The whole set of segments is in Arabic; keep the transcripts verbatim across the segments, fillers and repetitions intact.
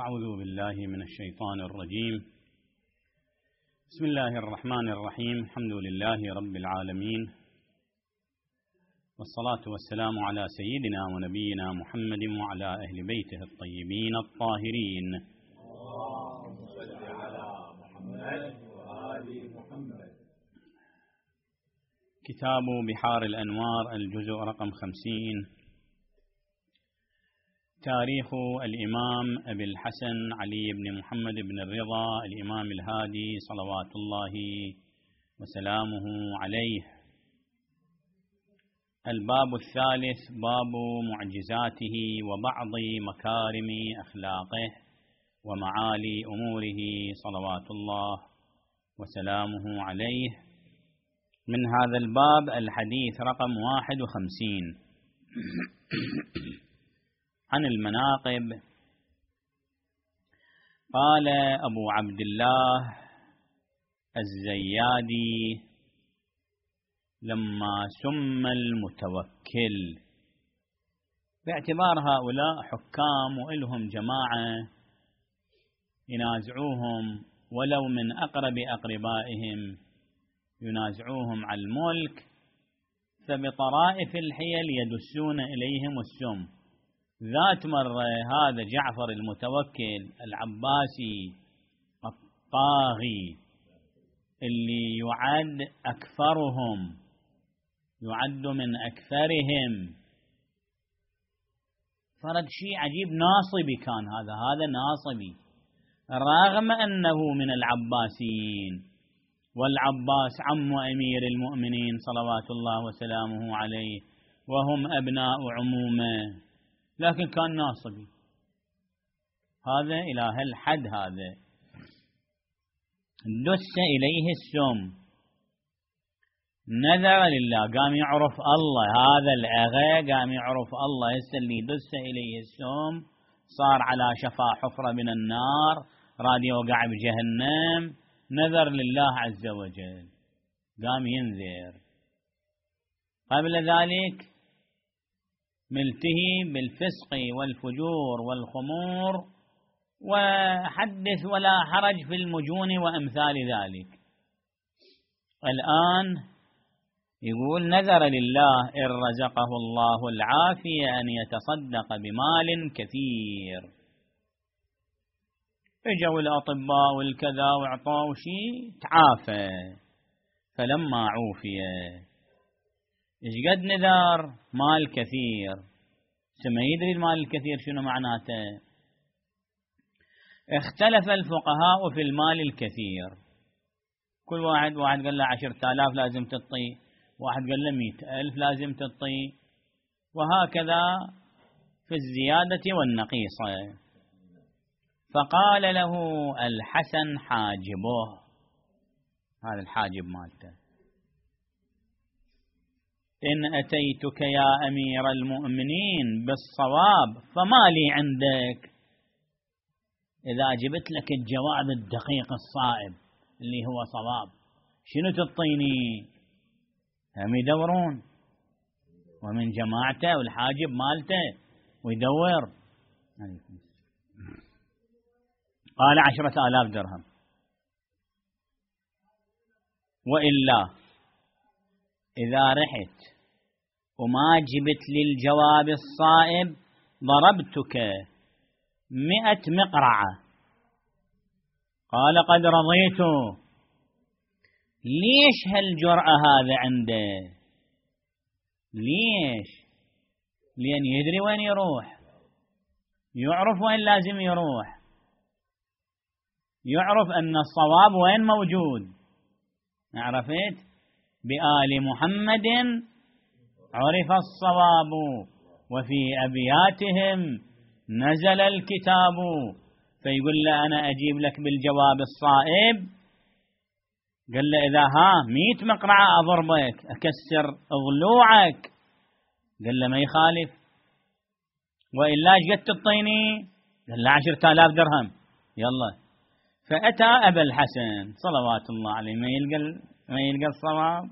أعوذ بالله من الشيطان الرجيم. بسم الله الرحمن الرحيم. الحمد لله رب العالمين، والصلاة والسلام على سيدنا ونبينا محمد وعلى أهل بيته الطيبين الطاهرين. اللهم صل على محمد وآل محمد. كتاب بحار الأنوار، الجزء رقم خمسين. تاريخ الإمام أبي الحسن علي بن محمد بن الرضا الإمام الهادي صلوات الله وسلامه عليه. الباب الثالث، باب معجزاته وبعض مكارم أخلاقه ومعالي أموره صلوات الله وسلامه عليه. من هذا الباب الحديث رقم واحد وخمسين. عن المناقب. قال أبو عبد الله الزيادي: لما سم المتوكل، باعتبار هؤلاء حكام وإلهم جماعة ينازعوهم ولو من أقرب أقربائهم، ينازعوهم على الملك، فبطرائف الحيل يدسون إليهم السم. ذات مرة هذا جعفر المتوكل العباسي الطاغي اللي يعد أكثرهم، يعد من أكثرهم، فرد شيء عجيب، ناصبي كان هذا هذا ناصبي، رغم أنه من العباسيين، والعباس عم أمير المؤمنين صلوات الله وسلامه عليه، وهم أبناء عمومه، لكن كان ناصبي. هذا إلى هالحد، هذا دس إليه السم، نذر لله، قام يعرف الله، هذا الأغا قام يعرف الله، هسه اللي دس إليه السم صار على شفا حفرة من النار، راد يوقع بجهنم، نذر لله عز وجل، قام ينذر. قبل ذلك ملتهي بالفسق والفجور والخمور، وحدث ولا حرج في المجون وأمثال ذلك. الآن يقول: نذر لله إن رزقه الله العافية أن يتصدق بمال كثير. اجوا الأطباء والكذا واعطاه شيء، تعافى. فلما عوفي، إيش قد نذر؟ مال كثير. سما يدري المال الكثير شنو معناته؟ اختلف الفقهاء في المال الكثير، كل واحد واحد قال له عشرة آلاف لازم تعطي، واحد قال له مئة ألف لازم تعطي، وهكذا في الزيادة والنقيصة. فقال له الحسن حاجبه، هذا الحاجب مالته: إن أتيتك يا أمير المؤمنين بالصواب فما لي عندك. إذا جبت لك الجواب الدقيق الصائب اللي هو صواب، شنو تعطيني؟ هم يدورون، ومن جماعته والحاجب مالته ويدور. قال: عشرة آلاف درهم، وإلا إذا رحت وما جبت لي الجواب الصائب ضربتك مئة مقرعة. قال: قد رضيت. ليش هالجرأة هذا عنده؟ ليش؟ لأن يدري وين يروح، يعرف وين لازم يروح، يعرف أن الصواب وين موجود. عرفت؟ بآل محمد عرف الصواب، وفي أبياتهم نزل الكتاب. فيقول له: أنا أجيب لك بالجواب الصائب. قال له: إذا ها مئة مقرعة أضربك، أكسر ضلوعك. قال له: ما يخالف. وإلا ايش قد تعطيني؟ قال له: عشرة آلاف درهم. يلا. فأتى أبا الحسن صلوات الله عليه، ما يلقى ما يلقى الصواب،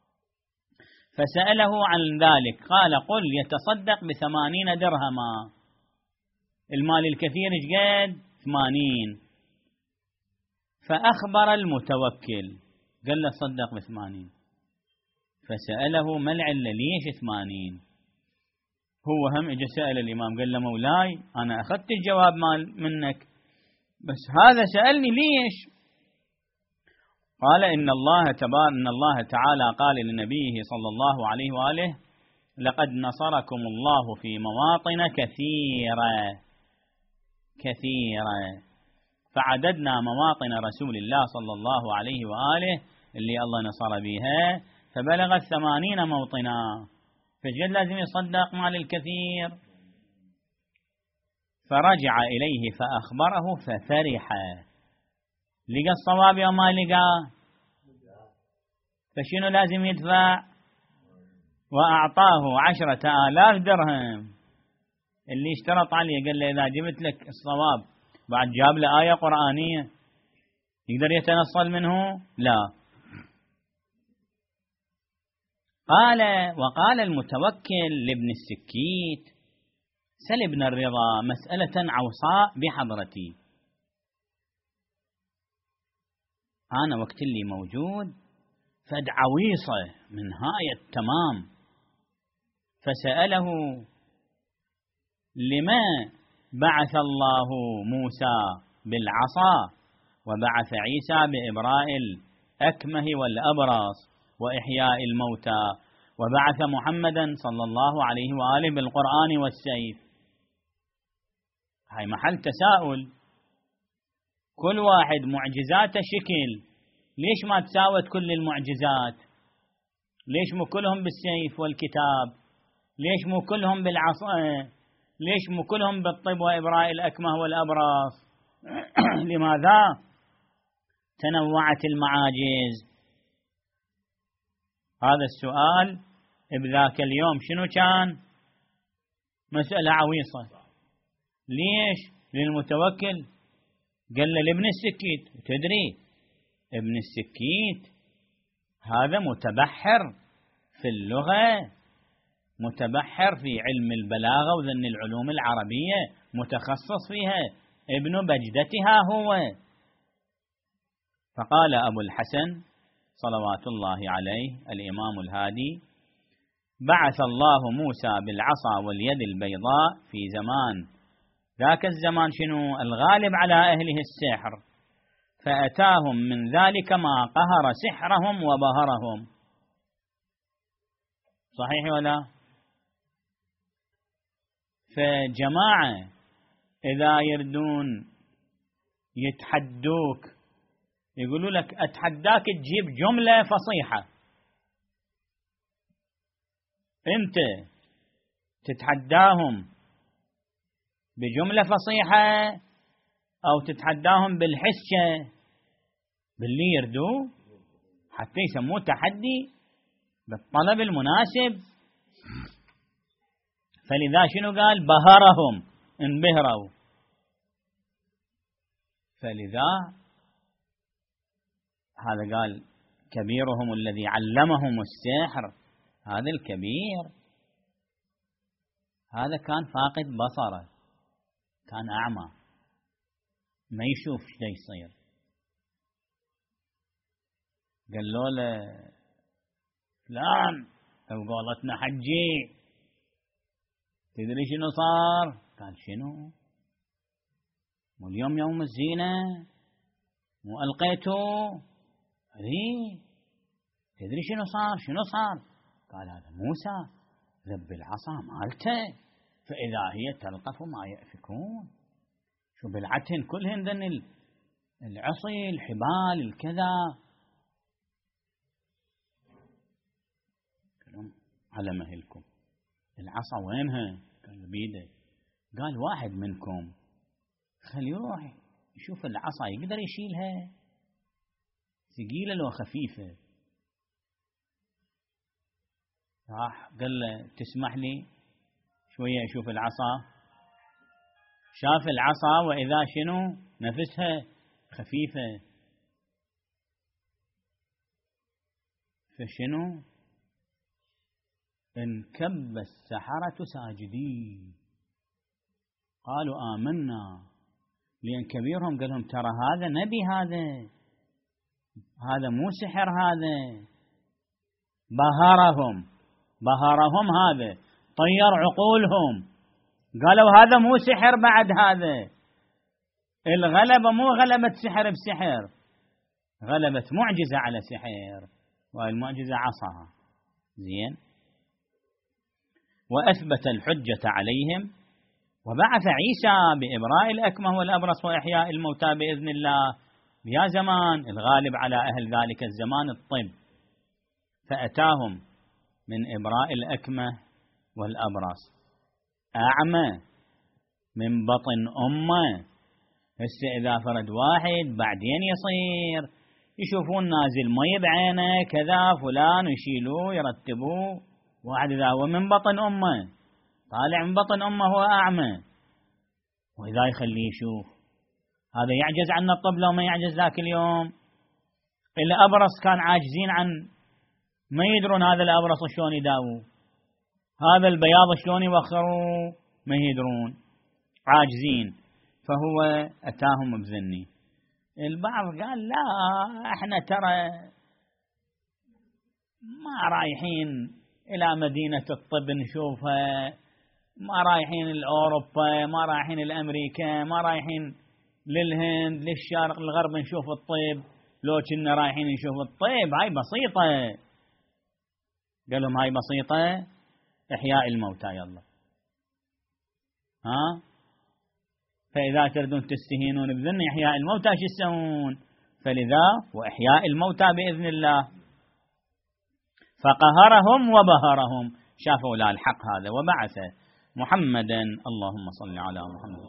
فسأله عن ذلك. قال: قل يتصدق بثمانين درهما. المال الكثير ايش قد؟ ثمانين. فأخبر المتوكل قال له صدق بثمانين. فسأله ما العلة ليش ثمانين؟ هو هم اجى سأل الإمام قال له مولاي أنا أخذت الجواب مال منك بس هذا سألني ليش؟ قال إن الله تبارك إن الله تعالى قال لنبيه صلى الله عليه وآله لقد نصركم الله في مواطن كثيرة كثيرة. فعددنا مواطن رسول الله صلى الله عليه وآله اللي الله نصر بها فبلغت ثمانين موطنا. فجد لازم يصدق مال الكثير. فرجع إليه فأخبره ففرح. لقى الصواب يا ما لقى فشنو لازم يدفع؟ وأعطاه عشرة آلاف درهم. اللي اشترط عليه قال له إذا جبت لك الصواب بعد جاب له آية قرآنية يقدر يتنصل منه؟ لا. قال وقال المتوكل لابن السكيت سل ابن الرضا مسألة عوصاء بحضرتي أنا وقت اللي موجود فد عويصة من هاي التمام. فسأله لما بعث الله موسى بالعصا وبعث عيسى بإبراء الأكمه والأبرص وإحياء الموتى وبعث محمدا صلى الله عليه وآله بالقرآن والسيف؟ هاي محل تساؤل. كل واحد معجزاته شكل، ليش ما تساوت كل المعجزات؟ ليش مو كلهم بالسيف والكتاب؟ ليش مو كلهم بالعصا؟ ليش مو كلهم بالطب وإبراء الأكمه والأبرص؟ لماذا تنوعت المعاجز؟ هذا السؤال بذاك اليوم شنو كان؟ مسألة عويصة. ليش؟ للمتوكل قال له لابن السكيت. تدري ابن السكيت هذا متبحر في اللغة، متبحر في علم البلاغة وذن العلوم العربية، متخصص فيها، ابن بجدتها هو. فقال أبو الحسن صلوات الله عليه الإمام الهادي بعث الله موسى بالعصا واليد البيضاء في زمان ذاك الزمان شنو؟ الغالب على أهله السحر، فأتاهم من ذلك ما قهر سحرهم وبهرهم. صحيح ولا؟ فجماعة إذا يردون يتحدوك يقولوا لك أتحداك تجيب جملة فصيحة، أنت تتحداهم بجملة فصيحة أو تتحداهم بالحسة باللي يردوه حتى يسموه تحدي بالطلب المناسب. فلذا شنو قال؟ بهرهم، انبهروا. فلذا هذا قال كبيرهم الذي علمهم السحر. هذا الكبير هذا كان فاقد بصره، كان أعمى ما يشوف شو يصير. قالوا له فلان أو قالتنا حجي تدري شنو صار؟ قال شنو؟ مو اليوم يوم الزينة مو ألقيته؟ هذي تدري شنو صار؟ شنو صار؟ قال هذا موسى ذب العصا مالته فإذا هي تلقف ما يأفكون. شو بالعتن كلهن ذن العصي الحبال الكذا. قالوا على مهلكم العصا وينها؟ قال بيده. قال واحد منكم خلي يروح يشوف العصا يقدر يشيلها، ثقيلة لو خفيفة. راح قال له تسمح لي شوية أشوف العصا. شاف العصا وإذا شنو؟ نفسها خفيفة. فشنو؟ انكب السحرة ساجدين قالوا آمنا لأن كبيرهم قال لهم ترى هذا نبي، هذا هذا مو سحر، هذا بهرهم بهرهم هذا طير عقولهم، قالوا هذا مو سحر بعد، هذا الغلبة مو غلبة سحر بسحر، غلبة معجزة على سحر، والمعجزة عصاها. زين. وأثبت الحجة عليهم، وبعث عيسى بإبراء الأكمه والأبرص وإحياء الموتى بإذن الله. يا زمان الغالب على أهل ذلك الزمان الطب، فأتاهم من إبراء الأكمه والأبرص، أعمى من بطن أمه. هسه إذا فرد واحد بعدين يصير يشوفون نازل مي بعينه كذا فلان، يشيلوه يرتبوه. واحد إذا هو من بطن أمه، طالع من بطن أمه هو أعمى، وإذا يخليه يشوف، هذا يعجز عن الطب لو ما يعجز ذاك اليوم. الأبرص كان عاجزين عن، ما يدرون هذا الأبرص شلون يداووا، هذا البياض شلون يوخروه، ما يدرون، عاجزين. فهو أتاهم بذني. البعض قال لا، احنا ترى ما رايحين إلى مدينة الطب نشوفها، ما رايحين لأوروبا، ما رايحين لأمريكا، ما رايحين للهند للشرق للغرب نشوف الطب، لو كنا رايحين نشوف الطب هاي بسيطة. قال لهم هاي بسيطة، إحياء الموتى يلا. ها، فإذا تردون تستهينون بذن إحياء الموتى شو تسوون؟ فلذا وإحياء الموتى بإذن الله. فقهرهم وبهرهم، شافوا لا الحق هذا، وبعث محمدا، اللهم صل على محمد،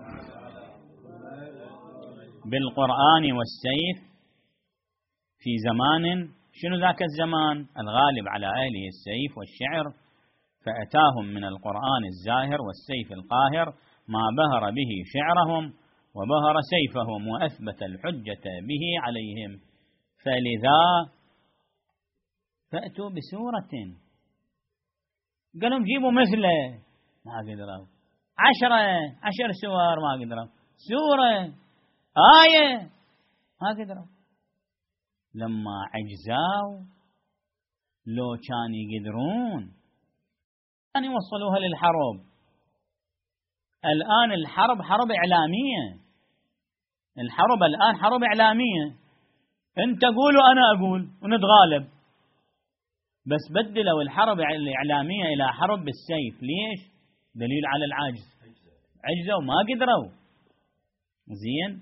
بالقرآن والسيف في زمان، شنو ذاك الزمان؟ الغالب على أهله السيف والشعر، فأتاهم من القرآن الزاهر والسيف القاهر ما بهر به شعرهم وبهر سيفهم، وأثبت الحجة به عليهم. فلذا فأتوا بسورة، قالوا جيبوا مثله، ما قدروا. عشرة عشر سور ما قدروا، سورة آية ما قدروا. لما عجزوا لو كان يقدرون أن يوصلوها للحرب. الآن الحرب حرب إعلامية، الحرب الآن حرب إعلامية، أنت تقول وأنا أقول ونتغالب. بس بدلوا الحرب الإعلامية إلى حرب بالسيف. ليش؟ دليل على العجز، عجزوا ما قدروا. زين.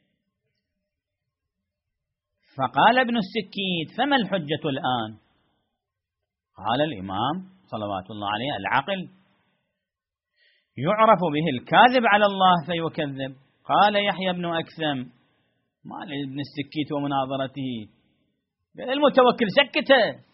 فقال ابن السكيت فما الحجة الآن؟ قال الإمام صلوات الله عليه العقل يعرف به الكاذب على الله فيكذب. قال يحيى بن أكثم ما لابن السكيت ومناظرته، المتوكل سكته،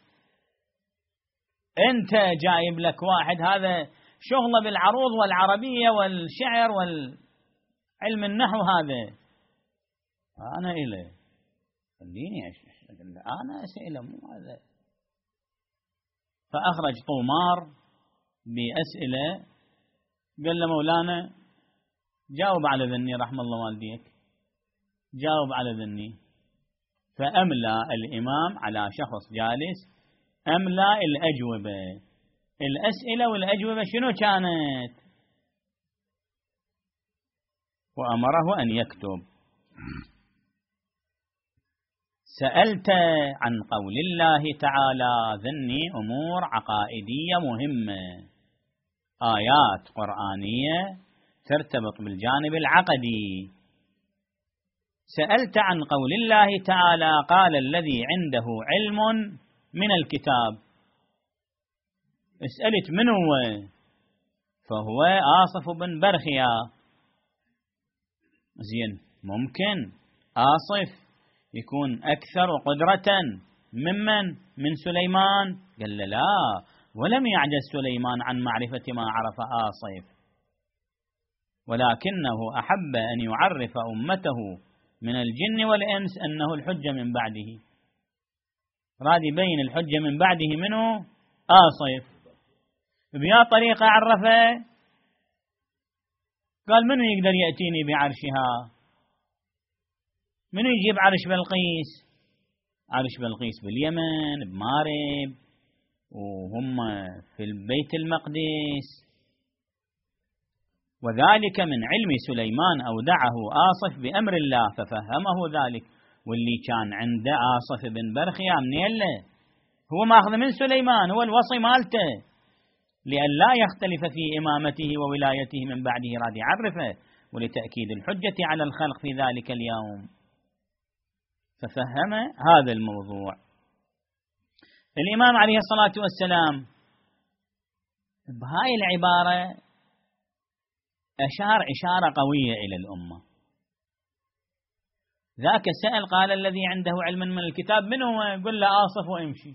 أنت جايب لك واحد هذا شغله بالعروض والعربية والشعر والعلم النحو، هذا أنا إله خليني أنا أسئلة مو هذا. فأخرج طومار بأسئلة، قال له مولانا جاوب على ذني رحم الله والديك، جاوب على ذني. فأملى الإمام على شخص جالس، أملى الأجوبة، الأسئلة والأجوبة شنو كانت؟ وأمره أن يكتب. سألت عن قول الله تعالى ذني أمور عقائدية مهمة، آيات قرآنية ترتبط بالجانب العقدي. سألت عن قول الله تعالى قال الذي عنده علم من الكتاب، اسألت من هو؟ فهو آصف بن برخيا. زين، ممكن آصف يكون أكثر قدرة ممن من سليمان؟ قال لا، ولم يعجز سليمان عن معرفة ما عرف آصف، ولكنه أحب أن يعرف أمته من الجن والإنس أنه الحجة من بعده. راد يبين الحجة من بعده منه آصف. بيا طريقة عرفه؟ قال منو يقدر يأتيني بعرشها؟ منو يجيب عرش بلقيس؟ عرش بلقيس باليمن بمارب، وهم في البيت المقدس. وذلك من علم سليمان أودعه آصف بأمر الله ففهمه ذلك. واللي كان عنده آصف بن برخيا منين له؟ هو ماخذ من سليمان، هو الوصي مالته، لأن لا يختلف في إمامته وولايته من بعده راد يعرفه، ولتأكيد الحجة على الخلق في ذلك اليوم. ففهم هذا الموضوع. الإمام عليه الصلاة والسلام بهاي العبارة أشار إشارة قوية إلى الأمة. ذاك سأل قال الذي عنده علم من الكتاب من هو؟ قل له آصف وامشي.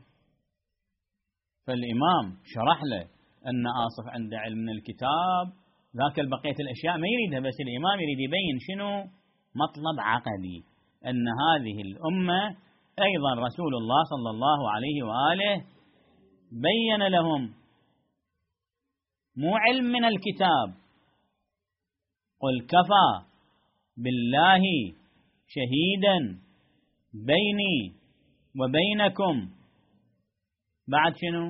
فالإمام شرح له أن آصف عنده علم من الكتاب، ذاك البقية الأشياء ما يريدها، بس الإمام يريد يبين شنو مطلب عقدي، أن هذه الأمة أيضا رسول الله صلى الله عليه وآله بين لهم مو علم من الكتاب. قل كفى بالله شهيدا بيني وبينكم، بعد شنو؟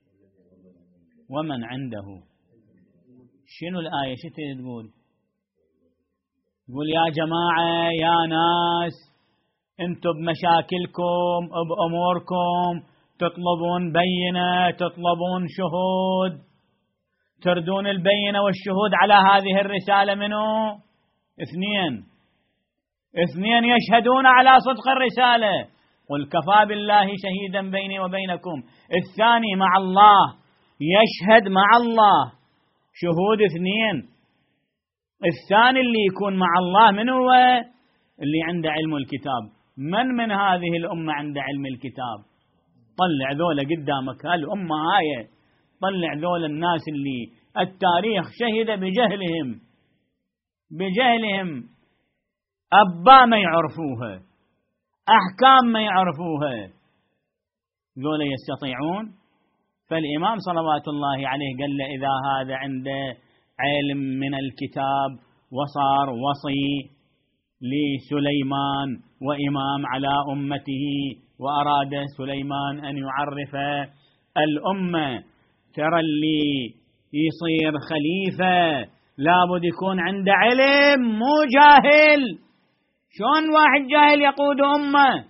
ومن عنده. شنو الآية شو تقول؟ يقول يا جماعة يا ناس، انتم بمشاكلكم بأموركم تطلبون بينة، تطلبون شهود، تردون البينة والشهود على هذه الرسالة منه اثنين اثنين يشهدون على صدق الرسالة. قل كفى بالله شهيدا بيني وبينكم. الثاني مع الله، يشهد مع الله، شهود اثنين. الثاني اللي يكون مع الله من هو؟ اللي عنده علم الكتاب. من من هذه الأمة عنده علم الكتاب؟ طلع ذولا قدامك، هالأمة هاي طلع ذولا الناس اللي التاريخ شهد بجهلهم بجهلهم أبا ما يعرفوها، أحكام ما يعرفوها، ذولا يستطيعون؟ فالإمام صلوات الله عليه قال له إذا هذا عنده علم من الكتاب وصار وصي لسليمان وإمام على أمته، وأراد سليمان أن يعرف الأمة، ترى اللي يصير خليفة لابد يكون عنده علم، مو جاهل. شلون واحد جاهل يقود أمة؟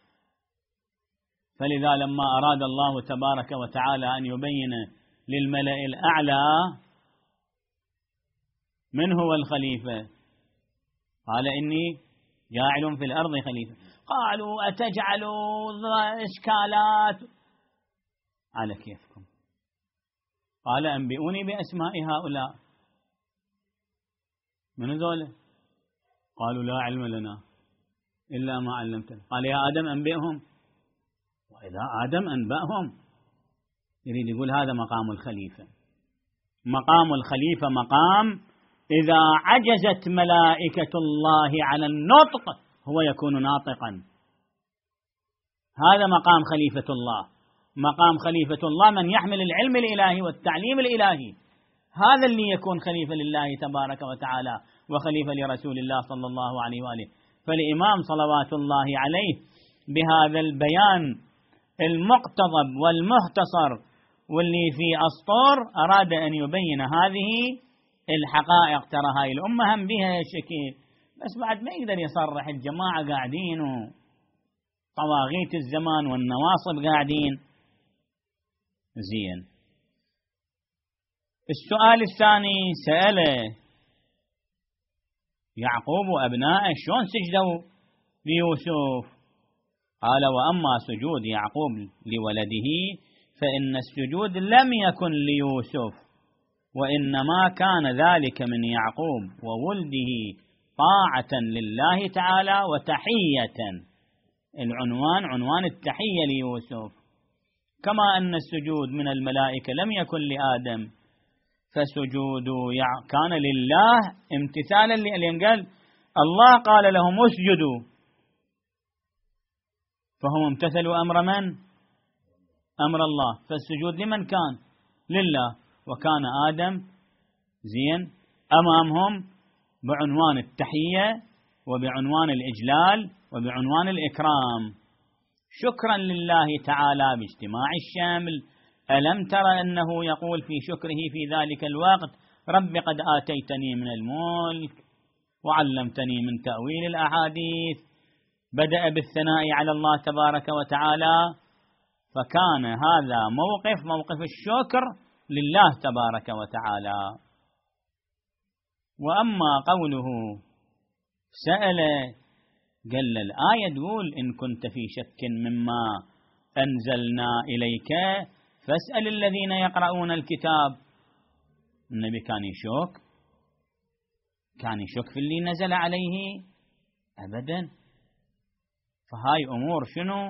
فلذا لما أراد الله تبارك وتعالى أن يبين للملأ الأعلى من هو الخليفة، قال إني جاعل في الأرض خليفة. قالوا أتجعلوا إشكالات على كيفكم. قال أنبئوني بأسماء هؤلاء. من ذولا؟ قالوا لا علم لنا إلا ما علمتنا. قال يا آدم أنبئهم. وإذا آدم أنبأهم يريد يقول هذا مقام الخليفة. مقام الخليفة مقام إذا عجزت ملائكة الله على النطق هو يكون ناطقا. هذا مقام خليفة الله. مقام خليفة الله من يحمل العلم الإلهي والتعليم الإلهي، هذا اللي يكون خليفة لله تبارك وتعالى وخليفة لرسول الله صلى الله عليه وآله. فالإمام صلوات الله عليه بهذا البيان المقتضب والمختصر واللي في أسطور أراد أن يبين هذه الحقائق. ترى هاي الأمة هم بها شكل، بس بعد ما يقدر يصرح. الجماعة قاعدين وطواغيت الزمان والنواصب قاعدين. زين. السؤال الثاني سأله يعقوب وأبنائه شلون سجدوا ليوسف؟ قال وأما سجود يعقوب لولده فإن السجود لم يكن ليوسف، وإنما كان ذلك من يعقوب وولده طاعة لله تعالى وتحية. العنوان عنوان التحية ليوسف. كما أن السجود من الملائكة لم يكن لآدم، فسجود كان لله امتثالا لأن قال الله قال لهم اسجدوا، فهم امتثلوا أمر من؟ أمر الله. فالسجود لمن كان؟ لله. وكان آدم زين أمامهم بعنوان التحية وبعنوان الإجلال وبعنوان الإكرام. شكرا لله تعالى باجتماع الشامل. ألم تر أنه يقول في شكره في ذلك الوقت: رب قد آتيتني من الملك وعلمتني من تأويل الأحاديث. بدأ بالثناء على الله تبارك وتعالى، فكان هذا موقف موقف الشكر لله تبارك وتعالى. وأما قوله سأل، قال الآية تقول: إن كنت في شك مما أنزلنا إليك فاسأل الذين يقرؤون الكتاب. النبي كان يشك؟ كان يشك في اللي نزل عليه؟ أبدا. فهاي أمور شنو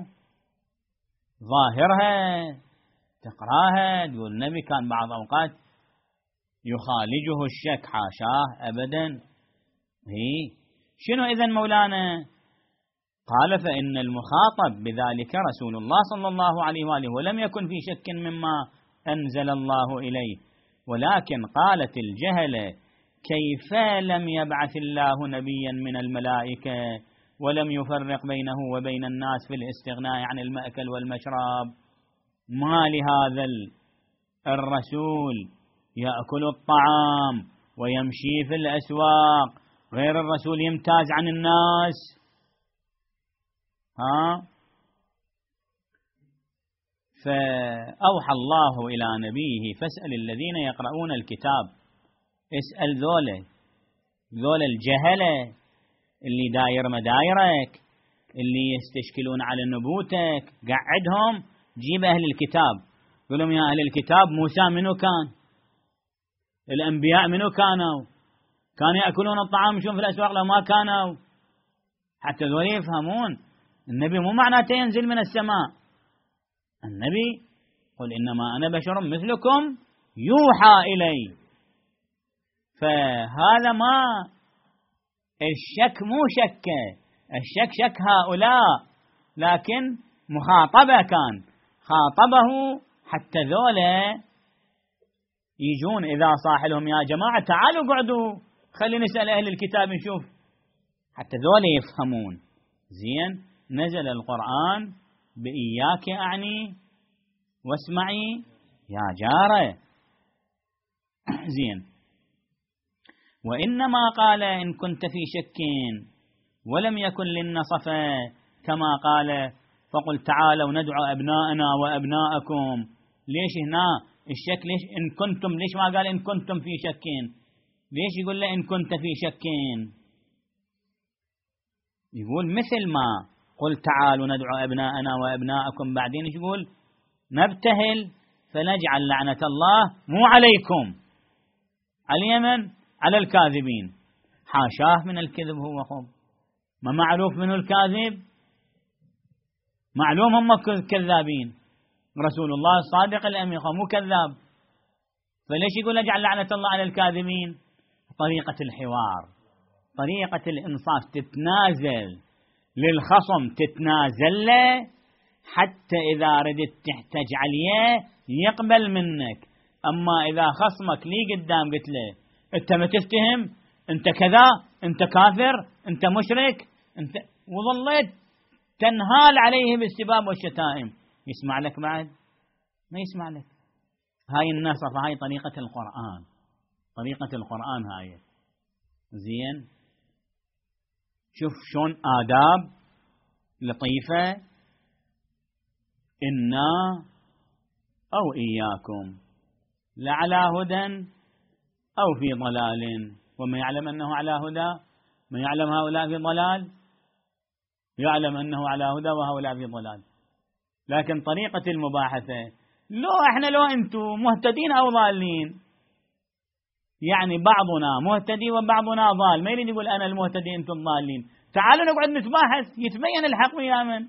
ظاهرها تقراها تقول النبي كان بعض أوقات يخالجه الشك، حاشاه أبدا. هي شنو إذن مولانا؟ قال: فإن المخاطب بذلك رسول الله صلى الله عليه وآله، ولم يكن في شك مما أنزل الله إليه، ولكن قالت الجهلة: كيف لم يبعث الله نبيا من الملائكة ولم يفرق بينه وبين الناس في الاستغناء عن المأكل والمشرب؟ ما لهذا الرسول يأكل الطعام ويمشي في الأسواق، غير الرسول يمتاز عن الناس. ها فأوحى الله إلى نبيه: فاسأل الذين يقرؤون الكتاب. اسأل ذولا ذولا الجهلة اللي داير مدايرك، اللي يستشكلون على نبوتك، قعدهم، جيب أهل الكتاب، قل لهم: يا أهل الكتاب، موسى منو كان؟ الأنبياء منو كانوا؟ كانوا يأكلون الطعام يمشون في الأسواق لو ما كانوا؟ حتى ذولا يفهمون النبي مو معناته ينزل من السماء. النبي قل إنما أنا بشر مثلكم يوحى إلي. فهذا ما الشك مو شكه، الشك شك هؤلاء، لكن مخاطبة كان خاطبه حتى ذولا يجون إذا صاح لهم: يا جماعة تعالوا قعدوا خلينا نسأل أهل الكتاب نشوف، حتى ذولا يفهمون. زين، نزل القرآن بإياك أعني واسمعي يا جارة. زين. وإنما قال: إن كنت في شك ولم يكن للنصف، كما قال: فقل تعالوا ندعو أبناءنا وأبناءكم. ليش هنا الشك؟ ليش إن كنتم؟ ليش ما قال إن كنتم في شك؟ ليش يقول له إن كنت في شك؟ يقول مثل ما قل تعالوا ندعو أبناءنا وأبناءكم، بعدين يقول نبتهل فنجعل لعنة الله مو عليكم، على اليمن، على الكاذبين. حاشاه من الكذب، هو خب ما معروف منه الكاذب، معلوم هم كذابين. رسول الله الصادق الأمين مو كذاب، فليش يقول اجعل لعنة الله على الكاذبين؟ طريقة الحوار، طريقة الإنصاف، تتنازل للخصم، تتنازل له حتى إذا ردت تحتج عليه يقبل منك. أما إذا خصمك لي قدام قلت له أنت ما تفتهم، أنت كذا، أنت كافر، أنت مشرك، أنت، وظليت تنهال عليه بالسباب والشتائم، يسمع لك بعد؟ ما يسمع لك. هاي النصف، هاي طريقة القرآن، طريقة القرآن هاي. زين، شوف شون آداب لطيفة. إنا أو إياكم لعلى هدى أو في ضلال، وما يعلم أنه على هدى، من يعلم هؤلاء في ضلال، يعلم أنه على هدى وهؤلاء في ضلال. لكن طريقة المباحثة، لو إحنا لو أنتم مهتدين أو ضالين، يعني بعضنا مهتدي وبعضنا ضال، ما يريد يقول أنا المهتدي أنتم ضالين، تعالوا نقعد نتباحث يتبين الحق ويا من.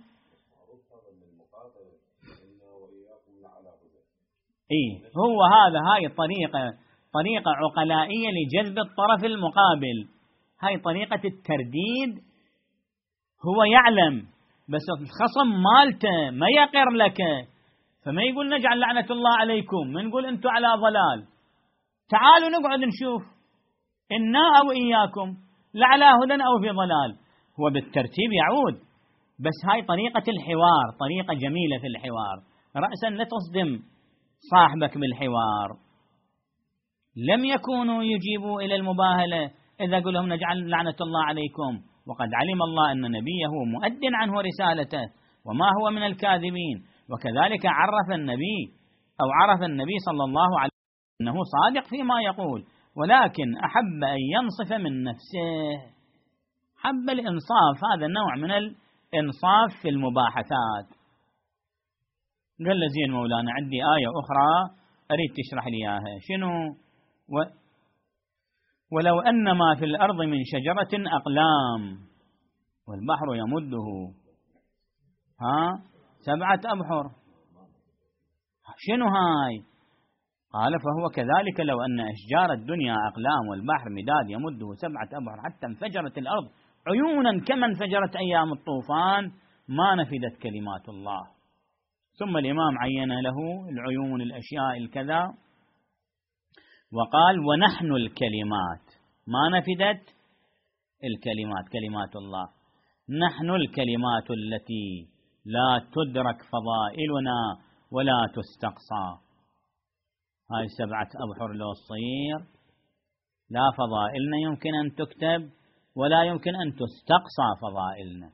إيه، هو هذا، هاي الطريقة طريقة عقلائية لجذب الطرف المقابل. هاي طريقة الترديد، هو يعلم بس الخصم مالته ما يقر لك، فما يقول نجعل لعنة الله عليكم، ما نقول أنتم على ضلال، تعالوا نقعد نشوف. إنا أو إياكم لعلى هدى أو في ضلال. هو بالترتيب يعود، بس هاي طريقة الحوار، طريقة جميلة في الحوار. رأسا لا تصدم صاحبك بالحوار. لم يكونوا يجيبوا إلى المباهلة إذا قل لهم نجعل لعنة الله عليكم، وقد علم الله أن نبيه مؤد عنه رسالته وما هو من الكاذبين. وكذلك عرف النبي أو عرف النبي صلى الله عليه وسلم أنه صادق فيما يقول، ولكن أحب أن ينصف من نفسه. حب الإنصاف، هذا نوع من الإنصاف في المباحثات. قال له زين مولانا عندي آية أخرى أريد تشرح لي إياها. شنو؟ و ولو أن ما في الأرض من شجرة أقلام والبحر يمده ها سبعة أبحر. شنو هاي؟ قال فهو كذلك لو أن أشجار الدنيا أقلام والبحر مداد يمده سبعة أبحر حتى انفجرت الأرض عيونا كما انفجرت أيام الطوفان ما نفدت كلمات الله. ثم الإمام عين له العيون الأشياء الكذا وقال ونحن الكلمات ما نفدت الكلمات كلمات الله، نحن الكلمات التي لا تدرك فضائلنا ولا تستقصى. هاي سبعة أبحر لو تصير لا فضائلنا يمكن أن تكتب ولا يمكن أن تستقصى فضائلنا.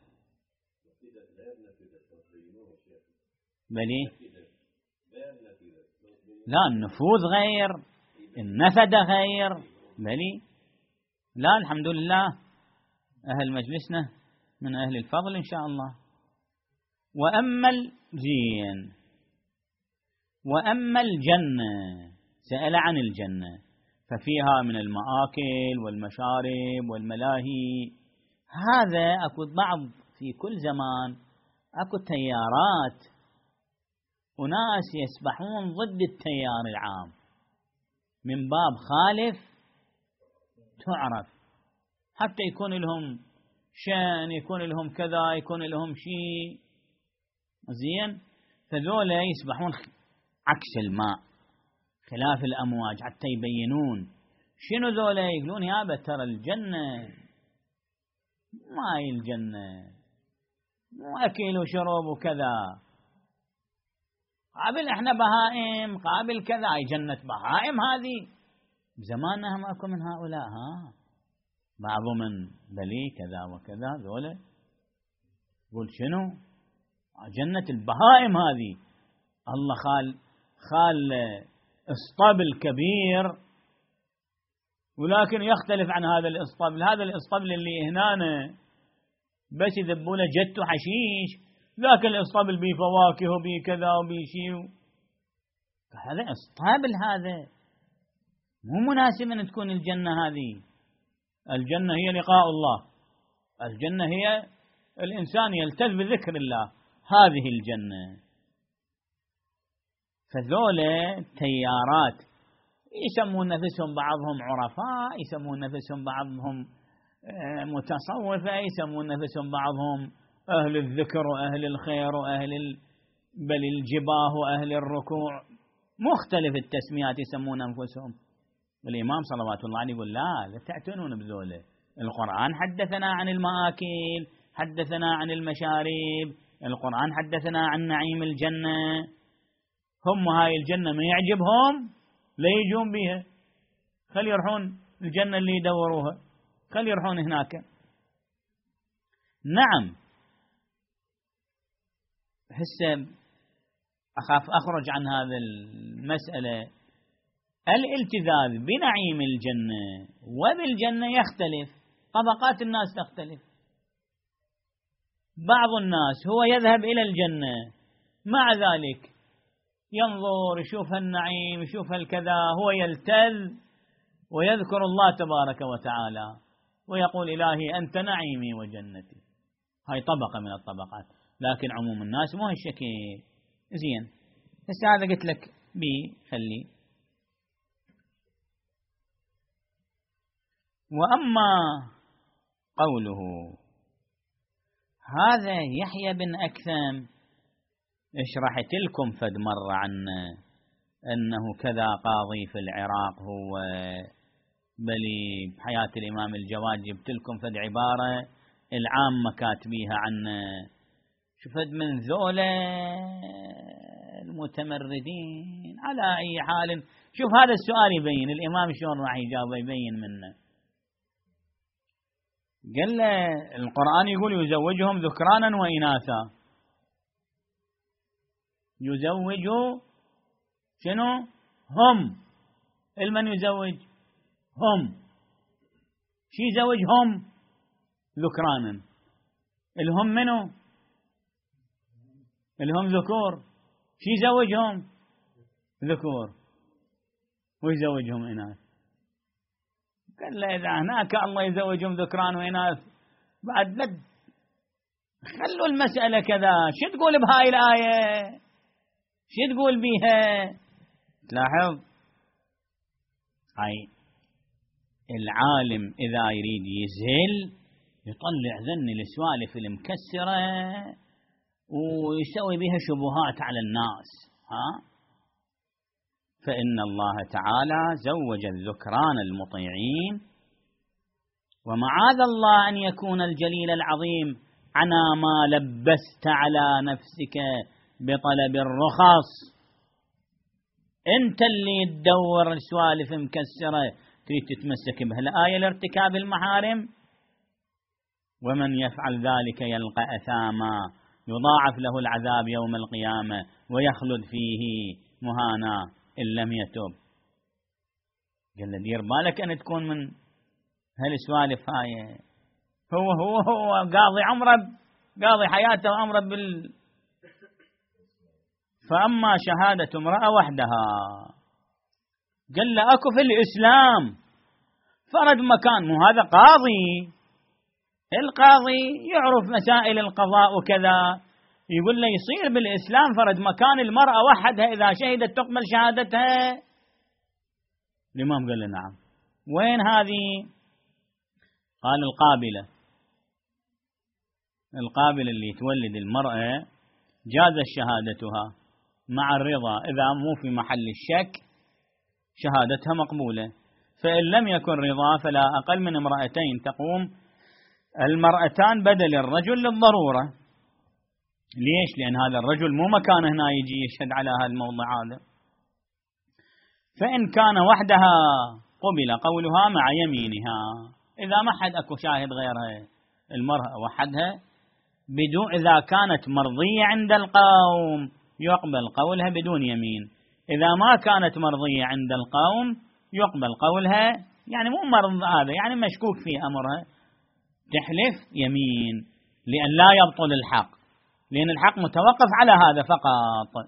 بلي لا النفوذ غير، النفد غير. بلي لا الحمد لله أهل مجلسنا من أهل الفضل إن شاء الله. وأما الجين وأما الجنة، سأل عن الجنة ففيها من المآكل والمشارب والملاهي. هذا أكو بعض في كل زمان أكو تيارات، وناس يسبحون ضد التيار العام من باب خالف تعرف، حتى يكون لهم شأن، يكون لهم كذا، يكون لهم شيء زين. فذولا يسبحون عكس الماء خلاف الأمواج حتى يبينون شنو ذولا. يقولون يا ترى الجنة ما هي الجنة مو أكل وشرب وكذا، قابل احنا بهائم قابل كذا، هاي جنة بهائم هذه. بزماننا هم أكو من هؤلاء، ها بعض من بلي كذا وكذا ذولا يقول شنو جنة البهائم هذه. الله خال خال اسطبل كبير، ولكن يختلف عن هذا الاسطبل. هذا الاسطبل اللي هنا بس يذبوا له جت وحشيش، ذاك الاسطبل بيه فواكه وبيه كذا وبيه شيء. هذا اسطبل، هذا مو مناسب ان تكون الجنة هذه. الجنة هي لقاء الله، الجنة هي الإنسان يلتذ بذكر الله، هذه الجنة. فذولا تيارات يسمون نفسهم بعضهم عرفاء، يسمون نفسهم بعضهم متصوفة، يسمون نفسهم بعضهم أهل الذكر وأهل الخير وأهل ال... بل الجباه وأهل الركوع، مختلف التسميات يسمون أنفسهم. والإمام صلوات الله عليه يقول لا لا تعتنون بذولا. القرآن حدثنا عن المآكل، حدثنا عن المشارب، القرآن حدثنا عن نعيم الجنة. هم هاي الجنة ما يعجبهم لا يجون بها، خلي يروحون الجنة اللي يدوروها، خلي يروحون هناك. نعم هسه أخاف أخرج عن هذا المسألة. الالتذاذ بنعيم الجنة وبالجنة يختلف، طبقات الناس تختلف. بعض الناس هو يذهب إلى الجنة مع ذلك ينظر يشوف النعيم يشوف الكذا، هو يلتذ ويذكر الله تبارك وتعالى ويقول إلهي أنت نعيمي وجنتي. هاي طبقة من الطبقات، لكن عموم الناس مو هالشكل. زين هسه هذا قلت لك بي خلي. وأما قوله هذا يحيى بن أكثم اشرحت لكم فد مرة عنه أنه كذا قاضي في العراق هو بلي بحياة الإمام الجواد جبت لكم فد عبارة العامة كاتبيها عنه، شفت من ذولا المتمردين على أي حال. شوف هذا السؤال يبين الإمام شلون راح يجاوب، يبين منه. قال له القرآن يقول يزوجهم ذكرانا وإناثا، يزوج شنو؟ هم. المن يزوج؟ هم. شي يزوج هم ذكرانا، الهم منو؟ الهم ذكور. شي يزوجهم؟ ذكور. ويزوجهم إناث. قال له إذا هناك الله يزوجهم ذكران وإناث بعد بد خلوا المسألة كذا، شو تقول بهاي الآية؟ شو تقول بيها؟ تلاحظ هاي العالم إذا يريد يزهل يطلع ذن السوالف المكسرة ويسوي بها شبهات على الناس. ها؟ فإن الله تعالى زوج الذكران المطيعين، ومعاذ الله أن يكون الجليل العظيم عنا ما لبست على نفسك بطلب الرخص. انت اللي تدور السوالف مكسرة تريد تتمسك بهالآية لارتكاب المحارم. ومن يفعل ذلك يلقى أثاما يضاعف له العذاب يوم القيامة ويخلد فيه مهانا إن لم يتوب. قال له دير بالك أن تكون من هالسوالف هاي. هو هو هو قاضي عمره، قاضي حياته وعمره بال فأما شهادة امرأة وحدها، قال له أكو في الإسلام فرد مكان، مو هذا قاضي، القاضي يعرف مسائل القضاء وكذا، يقول له يصير بالإسلام فرد مكان المرأة وحدها إذا شهدت تقبل شهادتها. الإمام قال له نعم. وين هذه؟ قال القابلة. القابلة اللي تولد المرأة جاز شهادتها مع الرضا، إذا مو في محل الشك شهادتها مقبولة. فإن لم يكن رضا فلا أقل من امرأتين تقوم المرأتان بدل الرجل للضرورة. ليش؟ لأن هذا الرجل مو مكان هنا يجي يشهد على هذا الموضع هذا. فإن كان وحدها قبل قولها مع يمينها، إذا ما حد أكو شاهد غيرها المرأة وحدها بدون، إذا كانت مرضية عند القوم يقبل قولها بدون يمين، إذا ما كانت مرضية عند القوم يقبل قولها، يعني مو مرض هذا، يعني مشكوك في أمرها، تحلف يمين لأن لا يبطل الحق، لأن الحق متوقف على هذا فقط.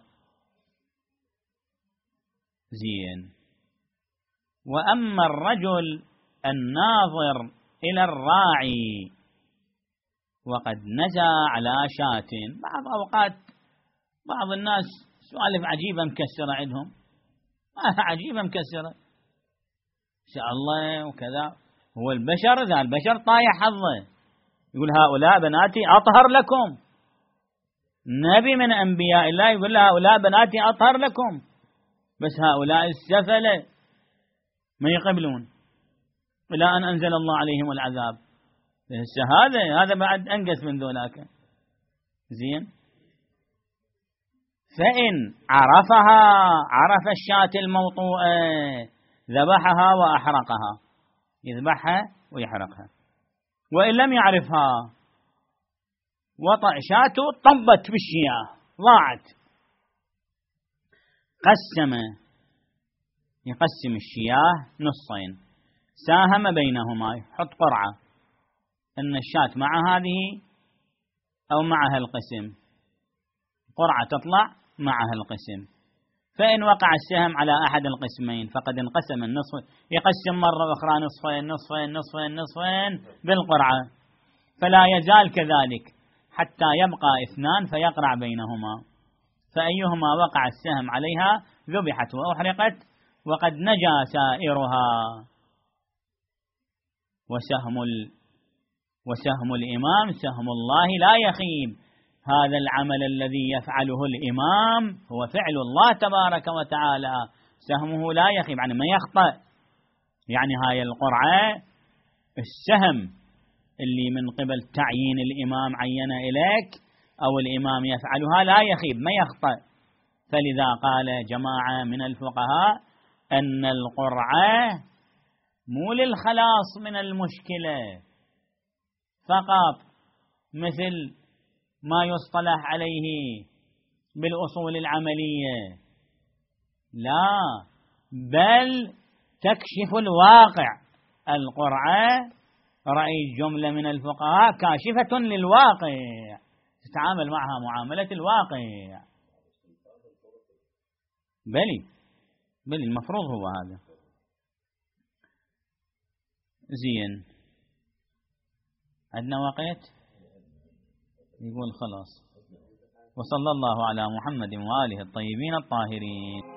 زين. وأما الرجل الناظر إلى الراعي وقد نزى على شاة، بعض أوقات بعض الناس سوالف عجيبة مكسرة عندهم، عجيبة مكسرة إن شاء الله وكذا. هو البشر، إذا البشر طايح حظه يقول هؤلاء بناتي أطهر لكم، نبي من أنبياء الله يقول هؤلاء بناتي أطهر لكم، بس هؤلاء السفلة ما يقبلون إلى أن أنزل الله عليهم العذاب. هذا هذا بعد أنقص من ذولاك. زين. فإن عرفها عرف الشاة الموطوءة ذبحها وأحرقها، يذبحها ويحرقها. وإن لم يعرفها وطأ شاته طبت بالشياه ضاعت، قسم يقسم الشياه نصين، ساهم بينهما، يحط قرعة أن الشاة مع هذه أو معها القسم، قرعة تطلع معها القسم. فإن وقع السهم على أحد القسمين فقد انقسم النصف، يقسم مرة أخرى نصفين نصفين نصفين نصفين بالقرعة، فلا يزال كذلك حتى يبقى اثنان فيقرع بينهما، فأيهما وقع السهم عليها ذبحت وأحرقت وقد نجا سائرها. وسهم ال وسهم الإمام سهم الله لا يخيب، هذا العمل الذي يفعله الإمام هو فعل الله تبارك وتعالى، سهمه لا يخيب، يعني ما يخطأ. يعني هاي القرعة السهم اللي من قبل تعيين الإمام عين إليك أو الإمام يفعلها لا يخيب ما يخطأ. فلذا قال جماعة من الفقهاء أن القرعة مو للخلاص من المشكلة فقط مثل ما يصطلح عليه بالأصول العملية، لا، بل تكشف الواقع. القرعة رأي جملة من الفقهاء كاشفة للواقع، تتعامل معها معاملة الواقع. بلي بلي المفروض هو هذا. زين، عندنا وقت؟ يقول خلاص. وصلى الله على محمد وآله الطيبين الطاهرين.